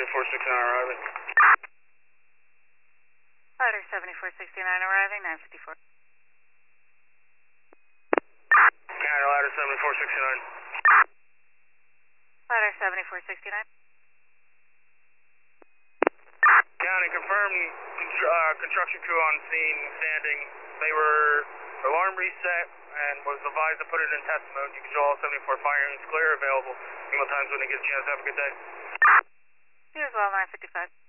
7469 arriving. Ladder 7469 arriving, 954. County ladder 7469. Ladder 7469. County, confirmed construction crew on scene standing. They were alarm reset and was advised to put it in test mode. You control all 74 fire units clear, available. Email times when they get a chance. Have a good day. You as well, 955.